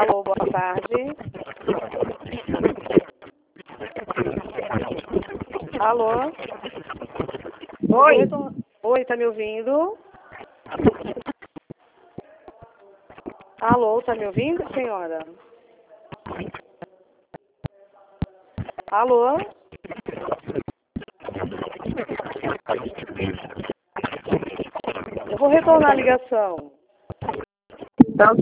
Alô, boa tarde. Alô? Oi. Oi, tá me ouvindo? Alô, tá me ouvindo, senhora? Alô? Eu vou retornar a ligação.